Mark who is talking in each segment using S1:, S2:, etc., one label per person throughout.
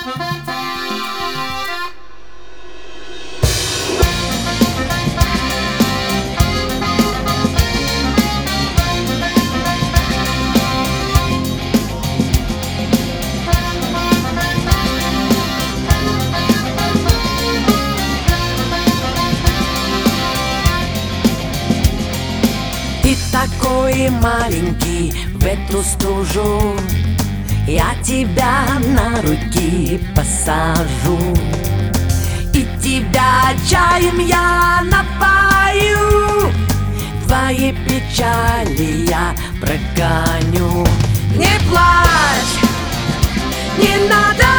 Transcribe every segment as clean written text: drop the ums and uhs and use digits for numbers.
S1: Ты такой маленький в эту стужу, я тебя на руки посажу, и тебя чаем я напою, твои печали я прогоню. Не плачь, не надо,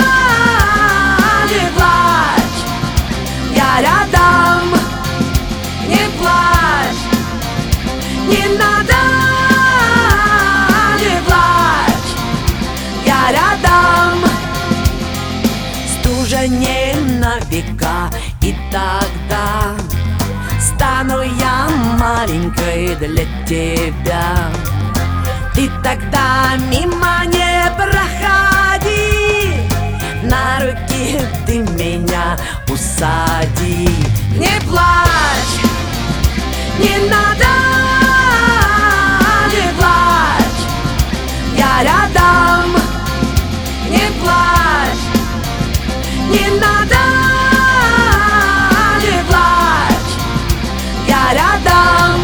S1: не плачь, я рядом. Не плачь, не надо, не плачь, я рядом. Стужа не на века, и тогда стану я маленькой для тебя. Ты тогда мимо не проходи, на руки ты меня усади. Не плачь, не надо, не плачь, я рядом. Не плачь, не надо, не плачь, я рядом.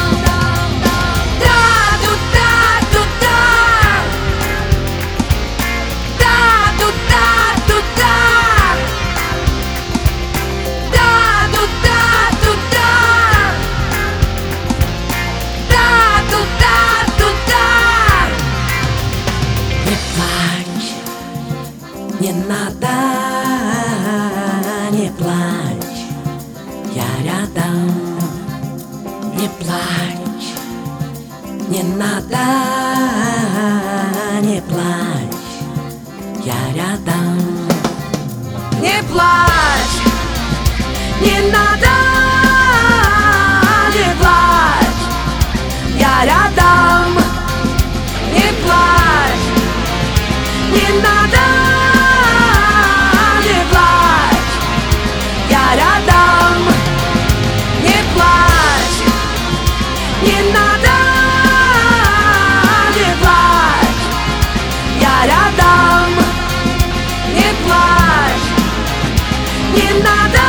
S1: Не надо, не плачь, я рядом. Не плачь, не надо, не плачь, я рядом. Не плачь, не надо, не плачь, я рядом. Не плачь, не надо, не надо, не плачь, я рядом. Не плачь, не надо.